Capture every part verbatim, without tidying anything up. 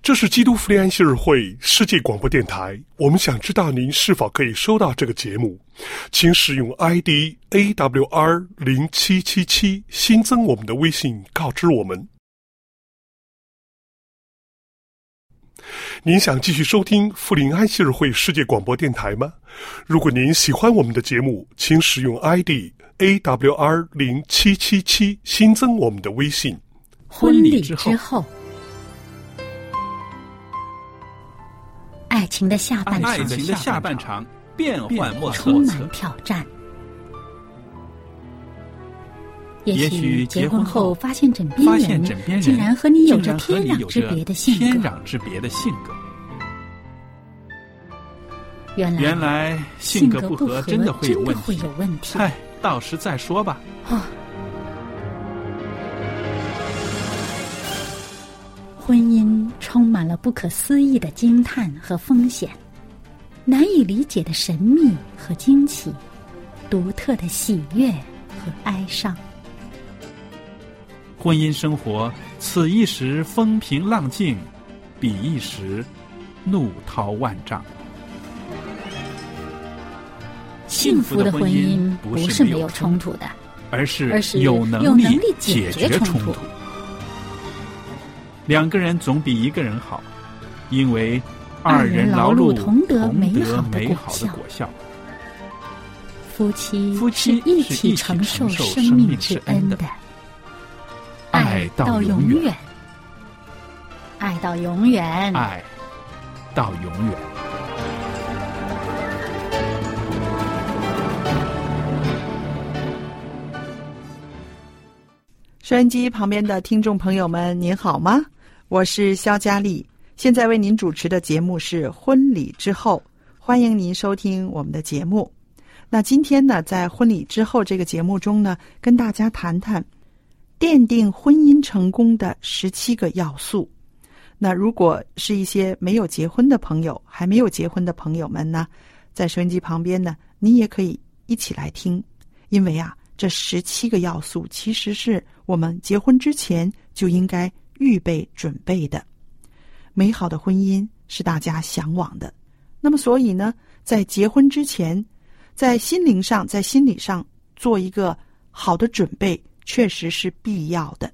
这是基督福音安息日会世界广播电台，我们想知道您是否可以收到这个节目，请使用 I D A W R 零七七七 新增我们的微信告知我们。您想继续收听福林安息日会世界广播电台吗？如果您喜欢我们的节目，请使用 I D A W R 零七七七 新增我们的微信。 婚礼之后，爱情的下半场， 爱情的下半场变幻莫测， 充满挑战。也许结婚后发现枕边人竟然和你有着天壤之别的性格。 天壤之别的性格。 原来原来性格不合真的会有问题。 会有问题。 嗨，到时再说吧。 哦，婚姻充满了不可思议的惊叹和风险，难以理解的神秘和惊奇，独特的喜悦和哀伤。 婚姻生活，此一时风平浪静，彼一时怒涛万丈。 幸福的婚姻不是没有冲突的， 而是有能力解决冲突。 两个人总比一个人好，因为二人劳碌同得美好的果效。 夫妻夫妻是一起承受生命之恩的。爱到永远，爱到永远， 爱到永远。 收音机旁边的听众朋友们，您好吗？我是肖佳丽，现在为您主持的节目是婚礼之后，欢迎您收听我们的节目。那今天呢，在婚礼之后这个节目中呢，跟大家谈谈奠定婚姻成功的十七个要素。那如果是一些没有结婚的朋友，还没有结婚的朋友们呢，在收音机旁边呢，你也可以一起来听，因为啊，这十七个要素其实是我们结婚之前就应该预备准备的。美好的婚姻是大家向往的，那么所以呢，在结婚之前，在心灵上，在心理上做一个好的准备，确实是必要的。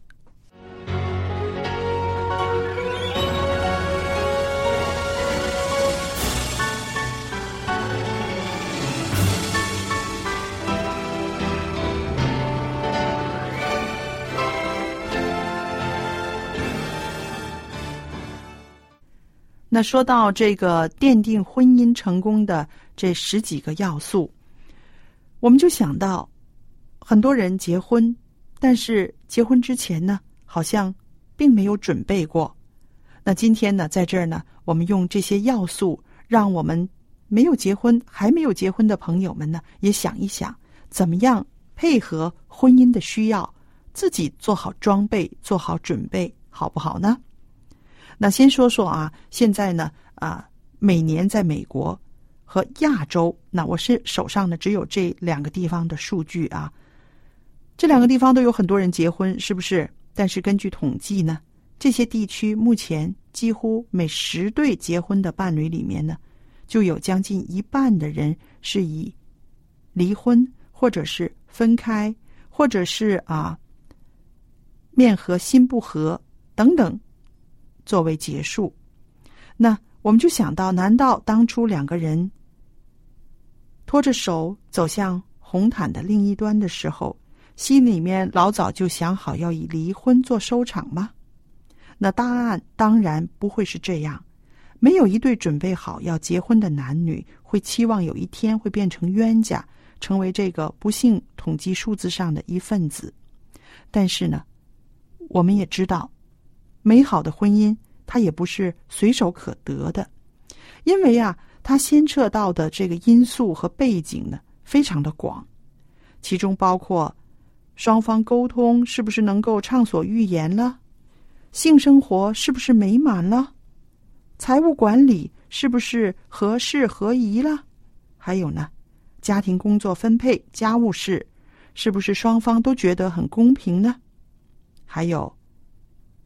那说到这个奠定婚姻成功的这十几个要素，我们就想到很多人结婚，但是结婚之前呢，好像并没有准备过。那今天呢，在这儿呢，我们用这些要素，让我们没有结婚、还没有结婚的朋友们呢，也想一想，怎么样配合婚姻的需要，自己做好装备、做好准备，好不好呢？那先说说啊，现在呢，啊，每年在美国和亚洲，那我是手上呢只有这两个地方的数据啊。这两个地方都有很多人结婚，是不是？但是根据统计呢，这些地区目前几乎每十对结婚的伴侣里面呢，就有将近一半的人是以离婚或者是分开，或者是啊面和心不和等等作为结束。那我们就想到，难道当初两个人拖着手走向红毯的另一端的时候，心里面老早就想好要以离婚做收场吗？那答案当然不会是这样。没有一对准备好要结婚的男女会期望有一天会变成冤家，成为这个不幸统计数字上的一份子。但是呢，我们也知道，美好的婚姻它也不是随手可得的，因为啊，它牵扯到的这个因素和背景呢，非常的广，其中包括双方沟通是不是能够畅所欲言了，性生活是不是美满了，财务管理是不是合适合宜了，还有呢，家庭工作分配、家务事是不是双方都觉得很公平呢？还有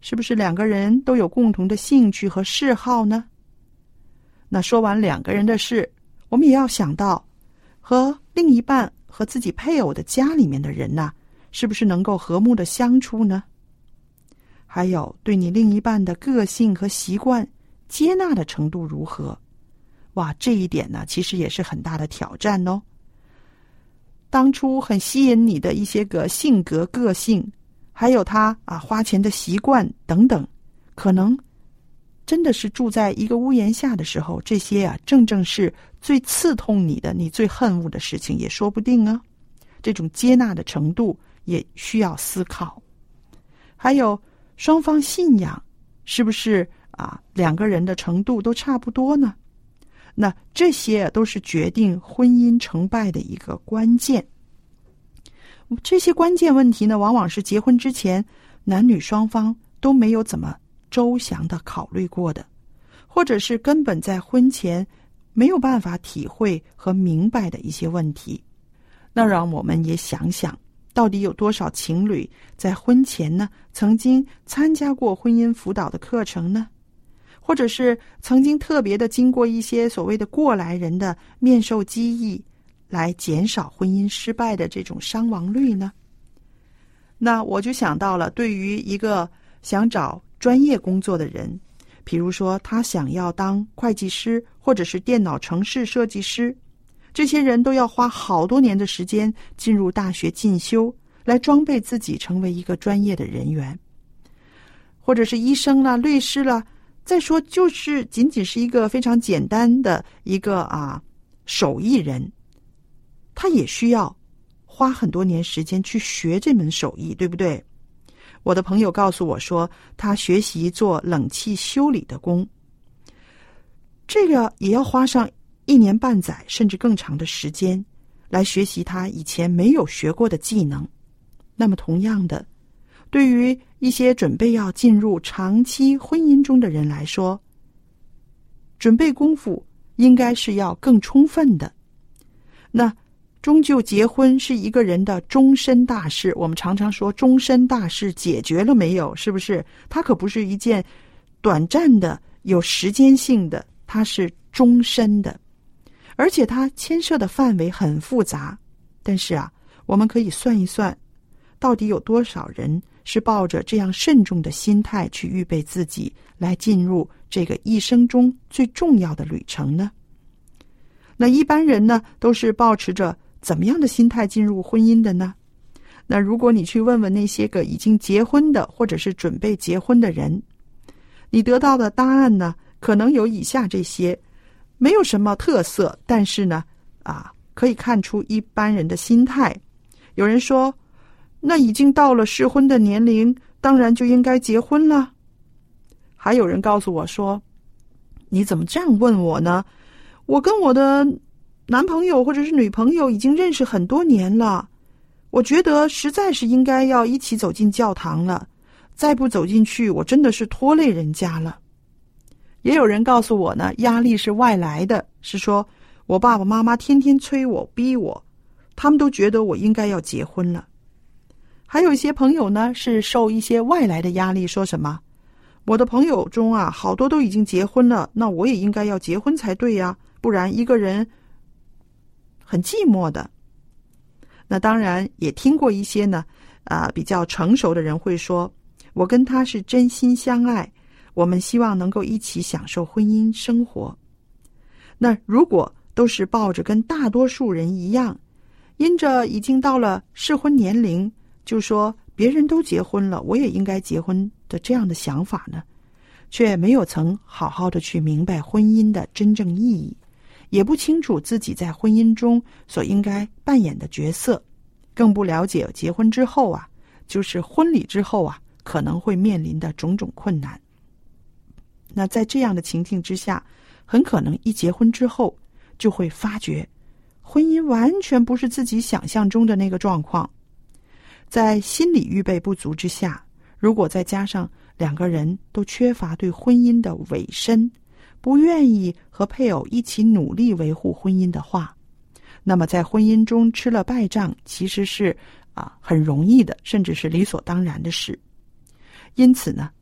是不是两个人都有共同的兴趣和嗜好呢？那说完两个人的事，我们也要想到和另一半和自己配偶的家里面的人呐、啊，是不是能够和睦的相处呢？还有对你另一半的个性和习惯接纳的程度如何？哇，这一点呢，其实也是很大的挑战哦。当初很吸引你的一些个性格、个性，还有他啊花钱的习惯等等，可能真的是住在一个屋檐下的时候，这些啊正正是最刺痛你的、你最恨恶的事情，也说不定啊。这种接纳的程度也需要思考。还有双方信仰是不是啊两个人的程度都差不多呢？那这些都是决定婚姻成败的一个关键。这些关键问题呢，往往是结婚之前男女双方都没有怎么周详的考虑过的，或者是根本在婚前没有办法体会和明白的一些问题。那让我们也想想，到底有多少情侣在婚前呢曾经参加过婚姻辅导的课程呢？或者是曾经特别的经过一些所谓的过来人的面授机宜，来减少婚姻失败的这种伤亡率呢？那我就想到了，对于一个想找专业工作的人，比如说他想要当会计师或者是电脑程式设计师，这些人都要花好多年的时间进入大学进修，来装备自己成为一个专业的人员。或者是医生啦、律师啦，再说就是仅仅是一个非常简单的一个啊手艺人，他也需要花很多年时间去学这门手艺，对不对？我的朋友告诉我说，他学习做冷气修理的工，这个也要花上一年半载甚至更长的时间来学习他以前没有学过的技能。那么同样的，对于一些准备要进入长期婚姻中的人来说，准备功夫应该是要更充分的。那终究结婚是一个人的终身大事，我们常常说终身大事解决了没有，是不是？它可不是一件短暂的有时间性的，它是终身的，而且它牵涉的范围很复杂。但是啊，我们可以算一算，到底有多少人是抱着这样慎重的心态去预备自己来进入这个一生中最重要的旅程呢？那一般人呢，都是抱持着怎么样的心态进入婚姻的呢？那如果你去问问那些个已经结婚的或者是准备结婚的人，你得到的答案呢，可能有以下这些，没有什么特色，但是呢啊，可以看出一般人的心态。有人说，那已经到了适婚的年龄，当然就应该结婚了。还有人告诉我说，你怎么这样问我呢？我跟我的男朋友或者是女朋友已经认识很多年了，我觉得实在是应该要一起走进教堂了，再不走进去，我真的是拖累人家了。也有人告诉我呢，压力是外来的，是说我爸爸妈妈天天催我逼我，他们都觉得我应该要结婚了。还有一些朋友呢，是受一些外来的压力，说什么我的朋友中啊，好多都已经结婚了，那我也应该要结婚才对呀，不然一个人很寂寞的。那当然也听过一些呢啊、呃，比较成熟的人会说，我跟他是真心相爱，我们希望能够一起享受婚姻生活。那如果都是抱着跟大多数人一样，因着已经到了适婚年龄，就说别人都结婚了，我也应该结婚的这样的想法呢，却没有曾好好的去明白婚姻的真正意义，也不清楚自己在婚姻中所应该扮演的角色，更不了解结婚之后啊，就是婚礼之后啊，可能会面临的种种困难。那在这样的情境之下，很可能一结婚之后就会发觉婚姻完全不是自己想象中的那个状况。在心理预备不足之下，如果再加上两个人都缺乏对婚姻的委身，不愿意和配偶一起努力维护婚姻的话，那么在婚姻中吃了败仗，其实是啊很容易的，甚至是理所当然的事。因此呢，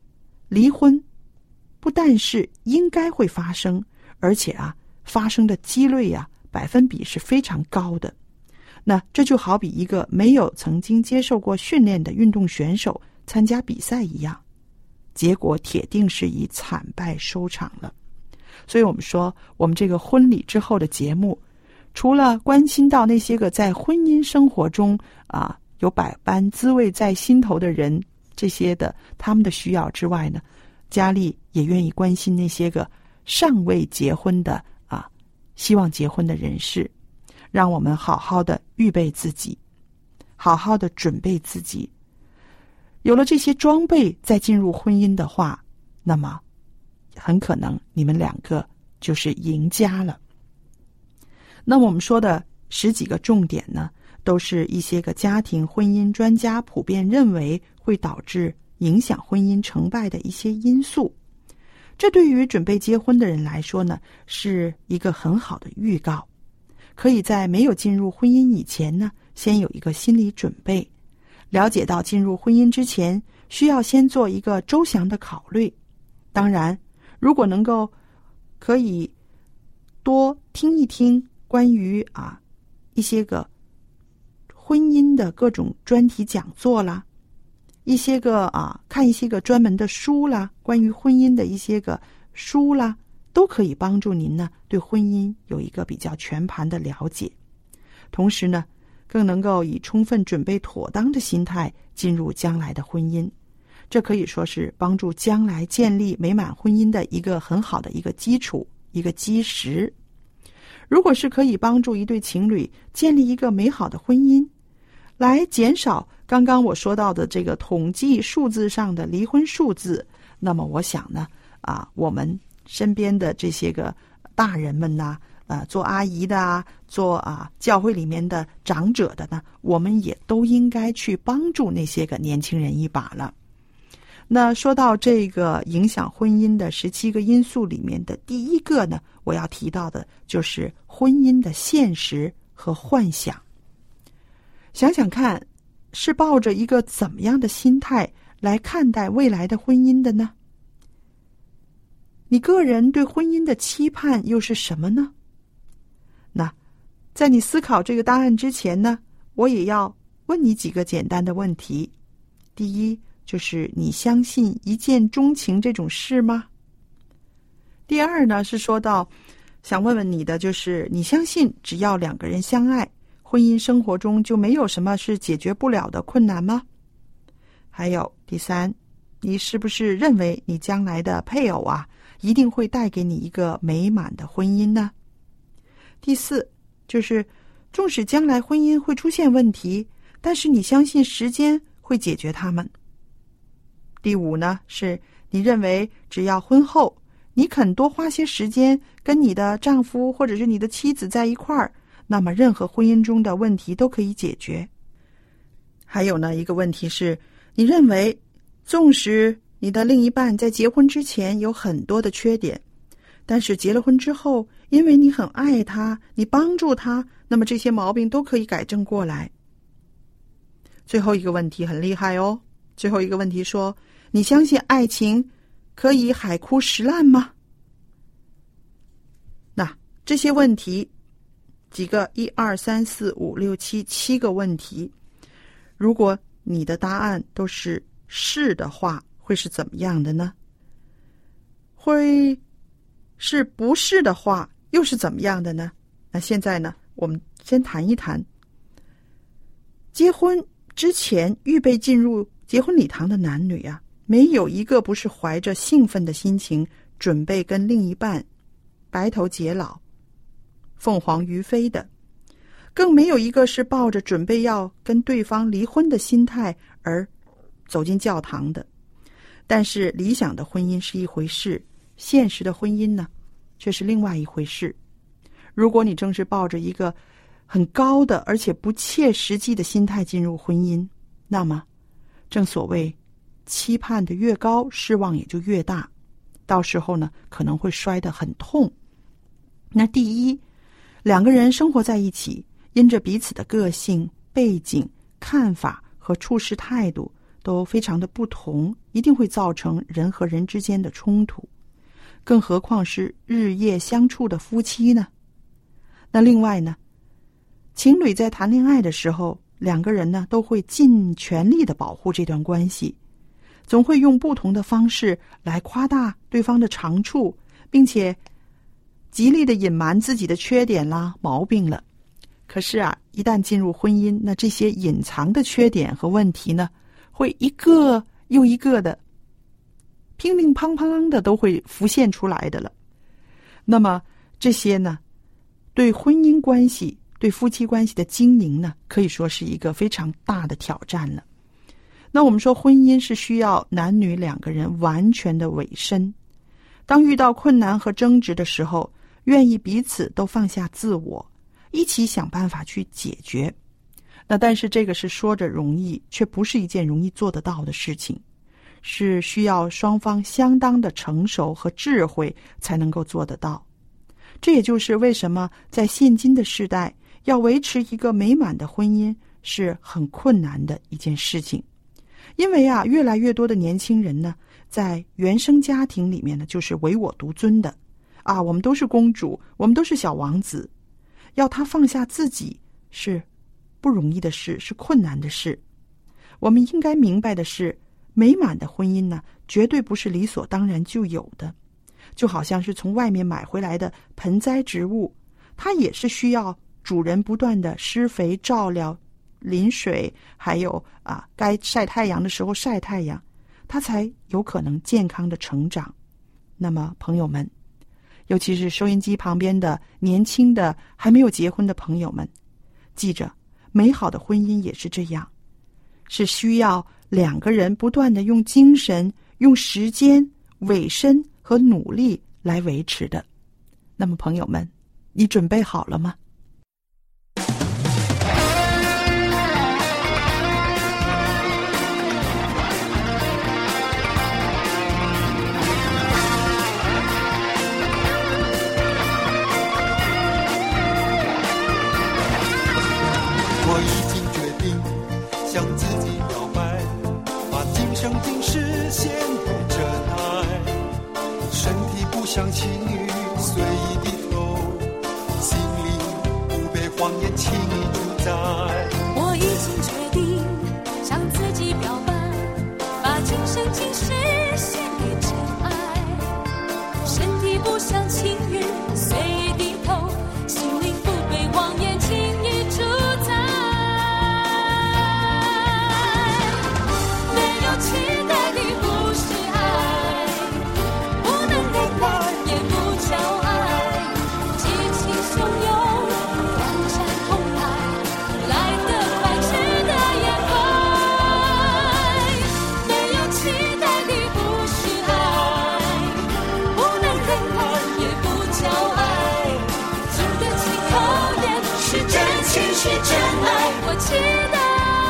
离婚不但是应该会发生，而且啊，发生的几率啊，百分比是非常高的。那这就好比一个没有曾经接受过训练的运动选手参加比赛一样，结果铁定是以惨败收场了。所以我们说，我们这个婚礼之后的节目，除了关心到那些个在婚姻生活中啊有百般滋味在心头的人，这些的他们的需要之外呢，佳丽也愿意关心那些个尚未结婚的啊希望结婚的人士，让我们好好的预备自己，好好的准备自己。有了这些装备再进入婚姻的话，那么很可能你们两个就是赢家了。那么我们说的十几个重点呢，都是一些个家庭婚姻专家普遍认为会导致影响婚姻成败的一些因素。这对于准备结婚的人来说呢，是一个很好的预告，可以在没有进入婚姻以前呢，先有一个心理准备，了解到进入婚姻之前需要先做一个周详的考虑。当然，如果能够可以多听一听关于啊一些个婚姻的各种专题讲座啦，一些个啊看一些个专门的书啦，关于婚姻的一些个书啦，都可以帮助您呢对婚姻有一个比较全盘的了解。同时呢，更能够以充分准备妥当的心态进入将来的婚姻。这可以说是帮助将来建立美满婚姻的一个很好的一个基础，一个基石。如果是可以帮助一对情侣建立一个美好的婚姻，来减少刚刚我说到的这个统计数字上的离婚数字，那么我想呢，啊，我们身边的这些个大人们呐、啊，呃，做阿姨的啊，做啊教会里面的长者的呢，我们也都应该去帮助那些个年轻人一把了。那说到这个影响婚姻的十七个因素里面的第一个呢，我要提到的就是婚姻的现实和幻想。想想看，是抱着一个怎么样的心态来看待未来的婚姻的呢？你个人对婚姻的期盼又是什么呢？那在你思考这个答案之前呢，我也要问你几个简单的问题。第一，就是你相信一见钟情这种事吗？第二呢，是说到想问问你的，就是你相信只要两个人相爱，婚姻生活中就没有什么是解决不了的困难吗？还有第三，你是不是认为你将来的配偶啊，一定会带给你一个美满的婚姻呢？第四，就是纵使将来婚姻会出现问题，但是你相信时间会解决它们。第五呢，是你认为只要婚后你肯多花些时间跟你的丈夫或者是你的妻子在一块儿，那么任何婚姻中的问题都可以解决。还有呢，一个问题是，你认为纵使你的另一半在结婚之前有很多的缺点，但是结了婚之后，因为你很爱他，你帮助他，那么这些毛病都可以改正过来。最后一个问题很厉害哦，最后一个问题说，你相信爱情可以海枯石烂吗？那这些问题几个一二三四五六七七个问题，如果你的答案都是是的话，会是怎么样的呢？会是不是的话，又是怎么样的呢？那现在呢，我们先谈一谈结婚之前预备进入结婚礼堂的男女啊，没有一个不是怀着兴奋的心情准备跟另一半白头偕老、凤凰于飞的，更没有一个是抱着准备要跟对方离婚的心态而走进教堂的。但是理想的婚姻是一回事，现实的婚姻呢，却是另外一回事。如果你正是抱着一个很高的而且不切实际的心态进入婚姻，那么正所谓期盼的越高，失望也就越大，到时候呢，可能会摔得很痛。那第一，两个人生活在一起，因着彼此的个性、背景、看法和处事态度， 都非常的不同，一定会造成人和人之间的冲突，更何况是日夜相处的夫妻呢？那另外呢，情侣在谈恋爱的时候，两个人呢都会尽全力的保护这段关系，总会用不同的方式来夸大对方的长处，并且极力的隐瞒自己的缺点啦、毛病了。可是啊，一旦进入婚姻，那这些隐藏的缺点和问题呢，会一个又一个的乒乒乓乓的都会浮现出来的了。那么这些呢，对婚姻关系、对夫妻关系的经营呢，可以说是一个非常大的挑战了。那我们说婚姻是需要男女两个人完全的委身，当遇到困难和争执的时候，愿意彼此都放下自我，一起想办法去解决。那但是这个是说着容易，却不是一件容易做得到的事情，是需要双方相当的成熟和智慧才能够做得到。这也就是为什么在现今的时代，要维持一个美满的婚姻是很困难的一件事情。因为啊，越来越多的年轻人呢，在原生家庭里面呢，就是唯我独尊的啊，我们都是公主，我们都是小王子，要他放下自己是不容易的事，是困难的事。我们应该明白的是，美满的婚姻呢，绝对不是理所当然就有的。就好像是从外面买回来的盆栽植物，它也是需要主人不断的施肥、照料、淋水，还有啊，该晒太阳的时候晒太阳，它才有可能健康的成长。那么朋友们，尤其是收音机旁边的年轻的还没有结婚的朋友们，记着，美好的婚姻也是这样，是需要两个人不断的用精神、用时间、委身和努力来维持的。那么朋友们，你准备好了吗？ 我已经决定向自己表白，把今生今世献给真爱，身体不像情侣随意低头，心灵不被谎言轻易主宰。 我已经决定向自己表白，把今生今世献给真爱，身体不像情侣随意低头，心灵不被谎言轻易主宰。期待的不是爱，不能忍耐也不叫爱，激情汹涌，欢畅澎湃，来得快去得也快。没有期待的不是爱，不能忍耐也不叫爱，经得起考验是真情是真爱。我期待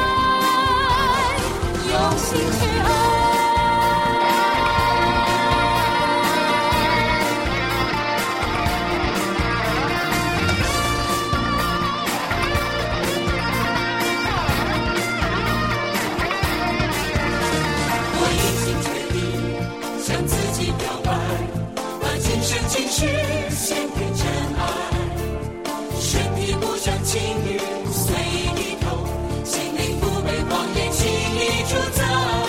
用心去爱。我已经决定向自己表白，把今生今世献给真爱，身体不像情侣随意低头，心灵不被谎言轻易主宰。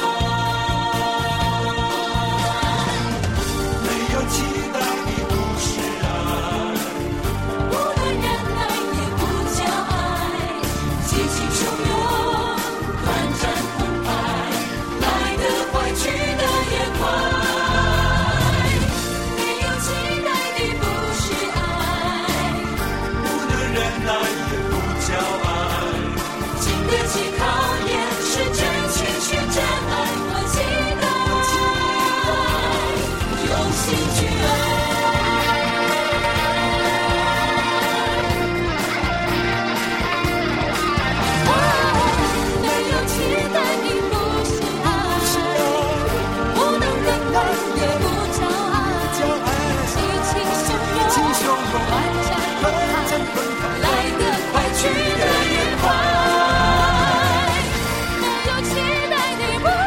没有期待的不是爱，不能忍耐也不叫爱，激情汹涌，短暂澎湃，来得快去得也快。没有期待的不是爱，不能忍耐也不叫爱，经得起考验是真情是真爱。我期待用心去爱。没有期待的不是爱，不能忍耐也不叫爱，激情汹涌，短暂澎湃，来得快去得也快。没有期待的不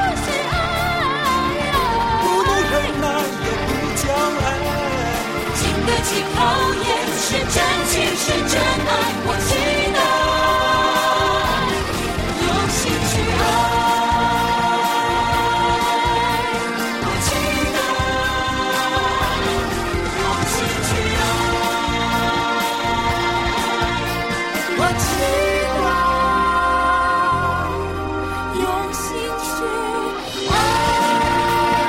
起考验，是真情是真爱，我期待用心去爱，我期待用心去爱，我期待用心去爱。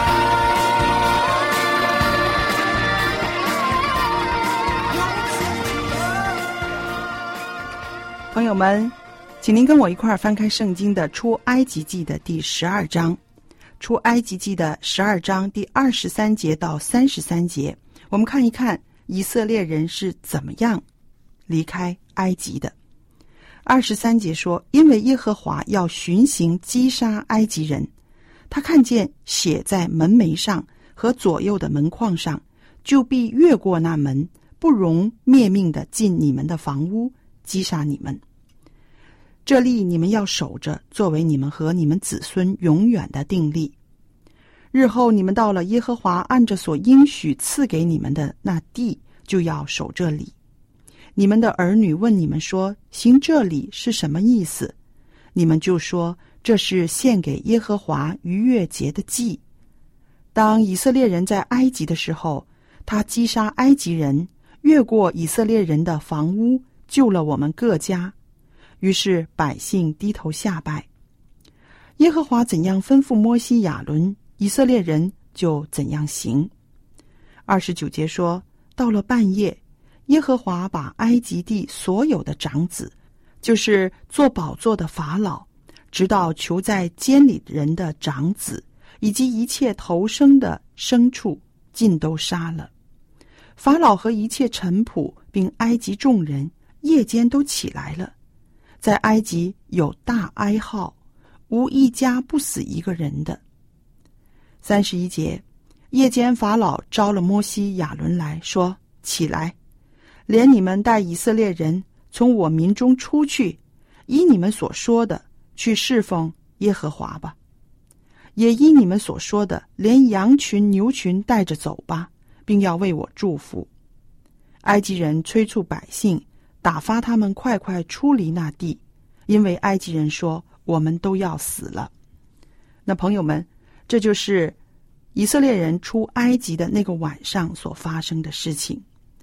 朋友们，请您跟我一块儿翻开圣经的出埃及记的第十二章。出埃及记的十二章第二十三节到三十三节，我们看一看以色列人是怎么样离开埃及的。二十三节说，因为耶和华要巡行击杀埃及人，他看见血在门楣上和左右的门框上，就必越过那门，不容灭命的进你们的房屋，击杀你们。这例你们要守着，作为你们和你们子孙永远的定例。日后你们到了耶和华按着所应许赐给你们的那地，就要守这礼。你们的儿女问你们说，行这礼是什么意思？你们就说，这是献给耶和华逾越节的祭。当以色列人在埃及的时候，他击杀埃及人，越过以色列人的房屋，救了我们各家。于是百姓低头下拜。耶和华怎样吩咐摩西亚伦，以色列人就怎样行。二十九节说，到了半夜，耶和华把埃及地所有的长子，就是做宝座的法老，直到囚在监里人的长子，以及一切头生的牲畜，尽都杀了。法老和一切臣仆并埃及众人夜间都起来了，在埃及有大哀号，无一家不死一个人的。三十一节，夜间法老招了摩西亚伦来说，起来，连你们带以色列人从我民中出去，依你们所说的去侍奉耶和华吧，也依你们所说的连羊群牛群带着走吧，并要为我祝福。埃及人催促百姓，打发他们快快出离那地，因为埃及人说，我们都要死了。那朋友们，这就是以色列人出埃及的那个晚上所发生的事情。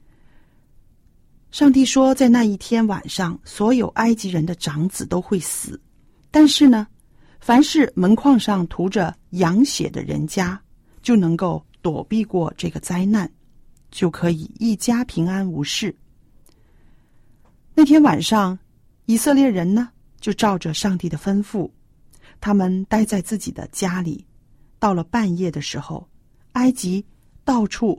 上帝说，在那一天晚上，所有埃及人的长子都会死，但是呢，凡是门框上涂着羊血的人家，就能够躲避过这个灾难，就可以一家平安无事。那天晚上，以色列人呢，就照着上帝的吩咐，他们待在自己的家里。到了半夜的时候，埃及到处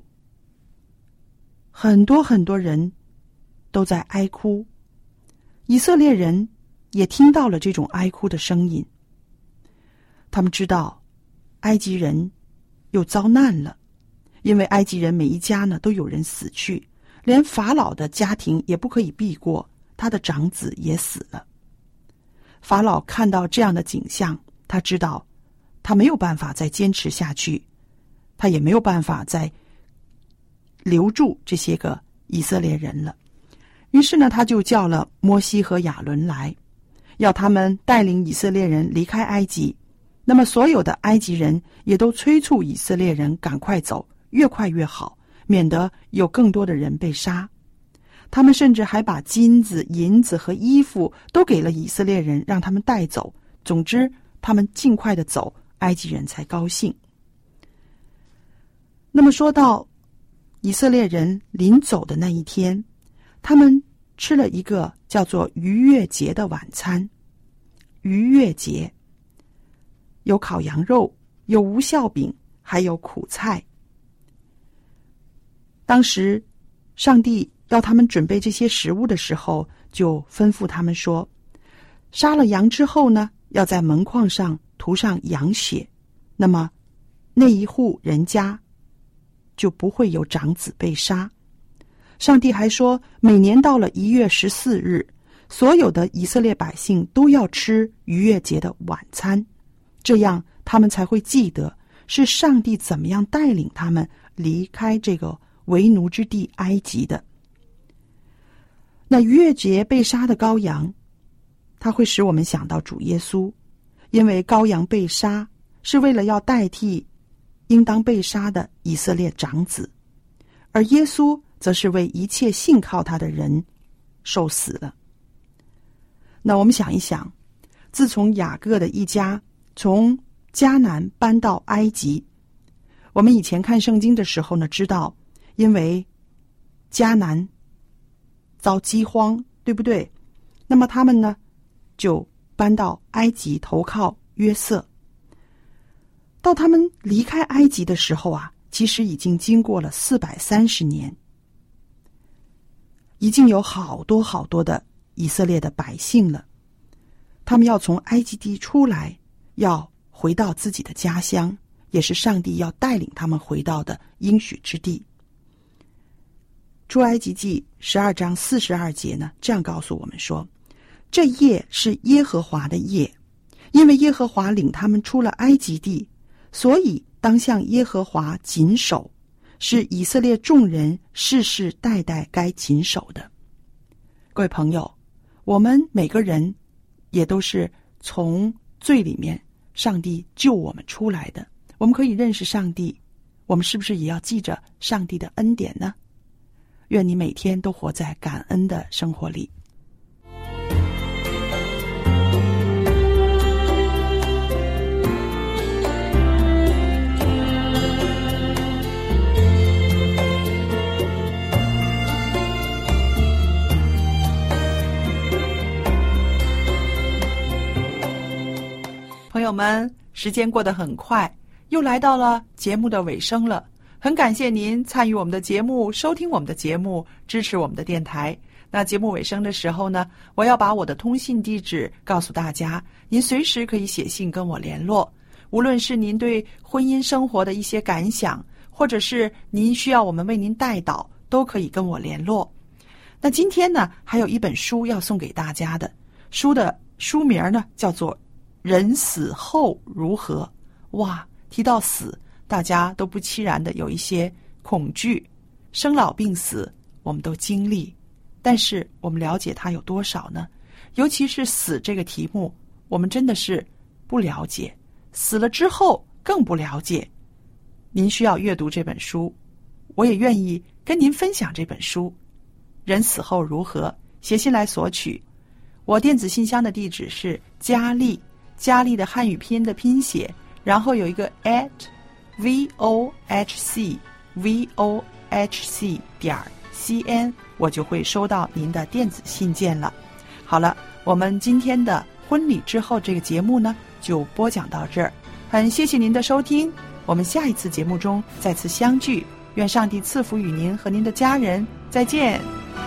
很多很多人都在哀哭，以色列人也听到了这种哀哭的声音。他们知道埃及人又遭难了，因为埃及人每一家呢都有人死去，连法老的家庭也不可以避过，他的长子也死了。法老看到这样的景象，他知道他没有办法再坚持下去，他也没有办法再留住这些个以色列人了。于是呢，他就叫了摩西和亚伦来，要他们带领以色列人离开埃及。那么所有的埃及人也都催促以色列人赶快走，越快越好，免得有更多的人被杀。他们甚至还把金子、银子和衣服都给了以色列人，让他们带走。总之，他们尽快的走，埃及人才高兴。那么说到以色列人临走的那一天，他们吃了一个叫做逾越节的晚餐。逾越节有烤羊肉，有无酵饼，还有苦菜。当时上帝要他们准备这些食物的时候，就吩咐他们说，杀了羊之后呢，要在门框上涂上羊血，那么那一户人家就不会有长子被杀。上帝还说，每年到了一月十四日，所有的以色列百姓都要吃逾越节的晚餐，这样他们才会记得是上帝怎么样带领他们离开这个为奴之地埃及的。那逾越节被杀的羔羊，它会使我们想到主耶稣，因为羔羊被杀是为了要代替应当被杀的以色列长子，而耶稣则是为一切信靠他的人受死了。那我们想一想，自从雅各的一家从迦南搬到埃及，我们以前看圣经的时候呢，知道因为迦南遭饥荒，对不对？那么他们呢就搬到埃及投靠约瑟。到他们离开埃及的时候啊，其实已经经过了四百三十年，已经有好多好多的以色列的百姓了。他们要从埃及地出来，要回到自己的家乡，也是上帝要带领他们回到的应许之地。出埃及记十二章四十二节呢，这样告诉我们说，这夜是耶和华的夜，因为耶和华领他们出了埃及地，所以当向耶和华谨守，是以色列众人世世代代该谨守的。各位朋友，我们每个人也都是从罪里面上帝救我们出来的，我们可以认识上帝，我们是不是也要记着上帝的恩典呢？愿你每天都活在感恩的生活里。朋友们，时间过得很快，又来到了节目的尾声了。很感谢您参与我们的节目，收听我们的节目，支持我们的电台。那节目尾声的时候呢，我要把我的通信地址告诉大家，您随时可以写信跟我联络。无论是您对婚姻生活的一些感想，或者是您需要我们为您代祷，都可以跟我联络。那今天呢，还有一本书要送给大家的，书的书名呢叫做《人死后如何》。哇，提到死，大家都不期然的有一些恐惧，生老病死我们都经历，但是我们了解它有多少呢？尤其是死这个题目，我们真的是不了解，死了之后更不了解。您需要阅读这本书，我也愿意跟您分享这本书《人死后如何》，写信来索取。我电子信箱的地址是佳丽，佳丽的汉语拼音的拼写，然后有一个 at v o h c v o h c 点 c n， 我就会收到您的电子信件了。好了，我们今天的婚礼之后这个节目呢，就播讲到这儿。很谢谢您的收听，我们下一次节目中再次相聚。愿上帝赐福与您和您的家人，再见。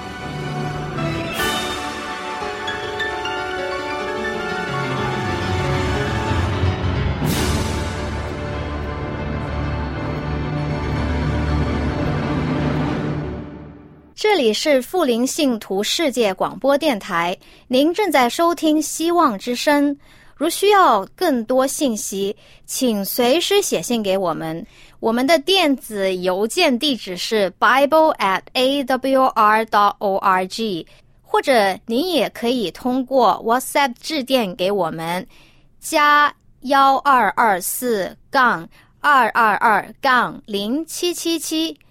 这里是富林信徒世界广播电台，您正在收听希望之声。如需要更多信息，请随时写信给我们。我们的电子邮件地址是 bible at a w r dot org， 或者您也可以通过 WhatsApp 致电给我们，加幺二二四杠二二二杠零七七七。